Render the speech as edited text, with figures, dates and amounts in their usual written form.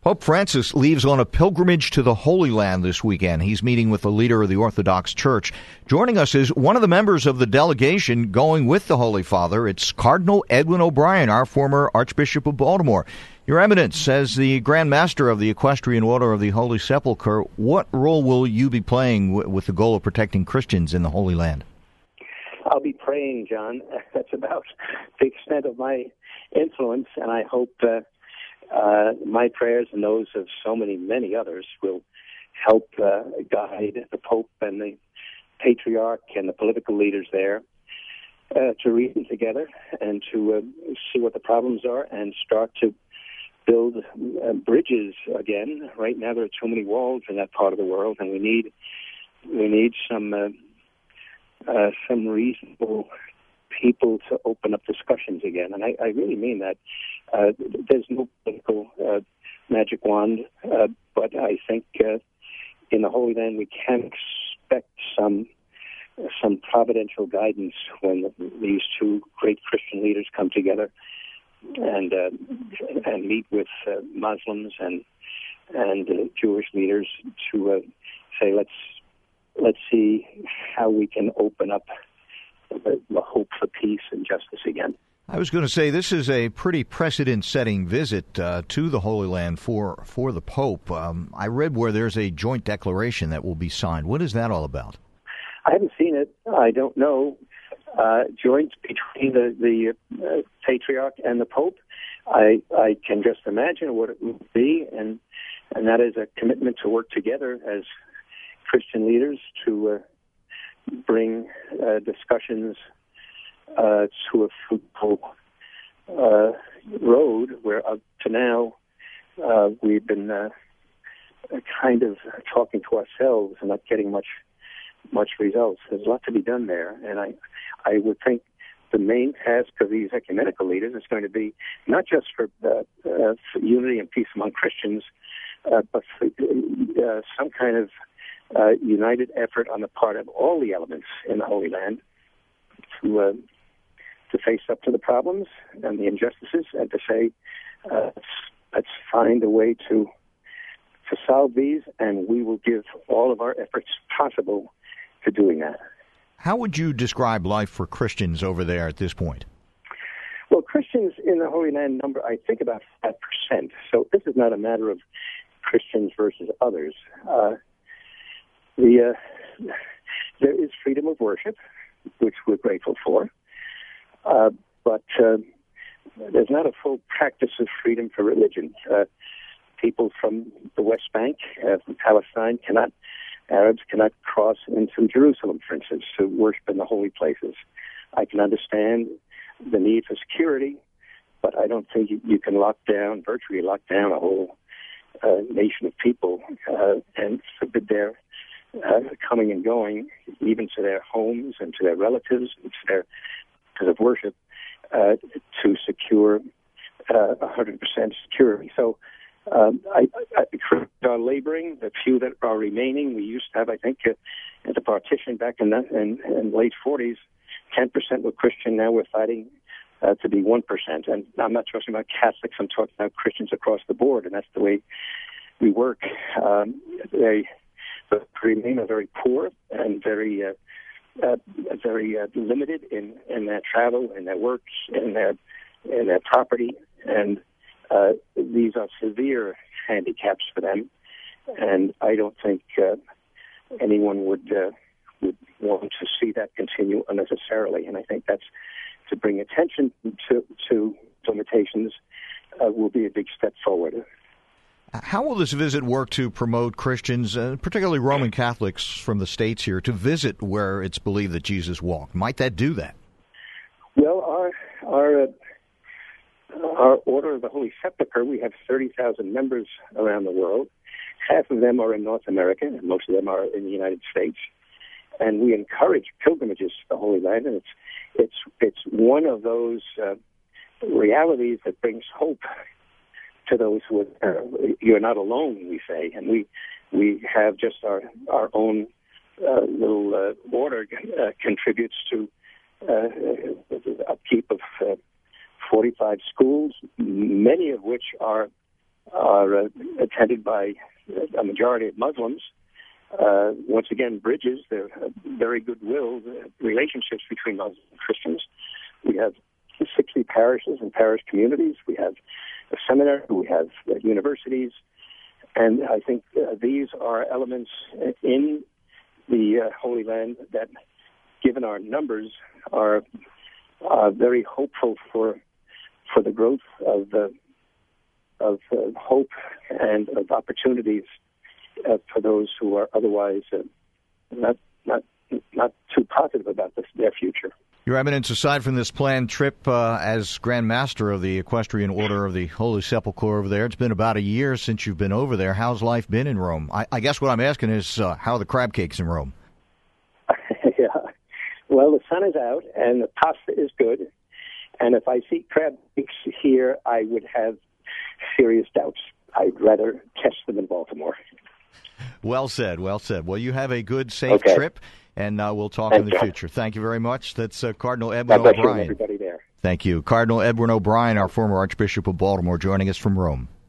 Pope Francis leaves on a pilgrimage to the Holy Land this weekend. He's meeting with the leader of the Orthodox Church. Joining us is one of the members of the delegation going with the Holy Father. It's Cardinal Edwin O'Brien, our former Archbishop of Baltimore. Your Eminence, as the Grand Master of the Equestrian Order of the Holy Sepulchre, what role will you be playing with the goal of protecting Christians in the Holy Land? I'll be praying, John. That's about the extent of my influence, and I hope my prayers and those of so many others will help guide the Pope and the Patriarch and the political leaders there to reason together and to see what the problems are and start to build bridges again. Right now there are too many walls in that part of the world, and we need some reasonable people to open up discussions again. And I really mean that. There's no political magic wand, but I think in the Holy Land we can expect some providential guidance when these two great Christian leaders come together and meet with Muslims and Jewish leaders to say let's see how we can open up the hope for peace and justice again. I was going to say this is a pretty precedent-setting visit to the Holy Land for the Pope. I read where there's a joint declaration that will be signed. What is that all about? I haven't seen it. I don't know. Joint between the Patriarch and the Pope. I can just imagine what it would be, and that is a commitment to work together as Christian leaders to bring discussions to a fruitful road where up to now we've been kind of talking to ourselves and not getting much results. There's a lot to be done there, and I would think the main task of these ecumenical leaders is going to be not just for unity and peace among Christians, but for some kind of united effort on the part of all the elements in the Holy Land to face up to the problems and the injustices and to say, let's find a way to solve these, and we will give all of our efforts possible to doing that. How would you describe life for Christians over there at this point? Well, Christians in the Holy Land number, I think, about 5%. So this is not a matter of Christians versus others. There is freedom of worship, which we're grateful for, but there's not a full practice of freedom for religion. People from the West Bank, from Palestine, Arabs cannot cross into Jerusalem, for instance, to worship in the holy places. I can understand the need for security, but I don't think you can virtually lock down a whole nation of people and forbid their coming and going, even to their homes and to their relatives and to their places of worship, to secure 100% security. So Christians are laboring. The few that are remaining, we used to have, I think, at the partition back in the late 40s, 10% were Christian. Now we're fighting to be 1%. And I'm not talking about Catholics. I'm talking about Christians across the board, and that's the way we work. They remain very poor and very limited in their travel, in their work, in their property, and these are severe handicaps for them. And I don't think anyone would want to see that continue unnecessarily. And I think that's to bring attention to limitations will be a big step forward. How will this visit work to promote Christians, particularly Roman Catholics from the States here, to visit where it's believed that Jesus walked? Might that do that? Well, our Order of the Holy Sepulchre, we have 30,000 members around the world. Half of them are in North America, and most of them are in the United States. And we encourage pilgrimages to the Holy Land, and it's one of those realities that brings hope to those who are, you're not alone, we say, and we have just our own little order contributes to the upkeep of 45 schools, many of which are are attended by a majority of Muslims. Once again, bridges. There are very goodwill relationships between Muslims and Christians. We have 60 parishes and parish communities. We have a seminary. We have universities. And I think these are elements in the Holy Land that, given our numbers, are very hopeful for the growth of hope and of opportunities for those who are otherwise not too positive about their future. Your Eminence, aside from this planned trip as Grand Master of the Equestrian Order of the Holy Sepulchre over there, it's been about a year since you've been over there. How's life been in Rome? I guess what I'm asking is, how are the crab cakes in Rome? Yeah. Well, the sun is out, and the pasta is good. And if I see crab cakes here, I would have serious doubts. I'd rather catch them in Baltimore. Well said, well said. Well, you have a good, safe trip, and we'll talk in the future. Thank you very much. That's Cardinal Edwin O'Brien. Everybody there. Thank you. Cardinal Edwin O'Brien, our former Archbishop of Baltimore, joining us from Rome.